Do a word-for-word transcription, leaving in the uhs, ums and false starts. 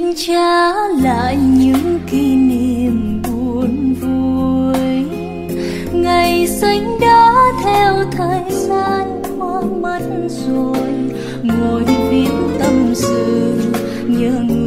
trả lại những kỷ niệm buồn vui. Ngày xanh đã theo thời gian qua mất rồi, ngồi viết tâm sự nhớ người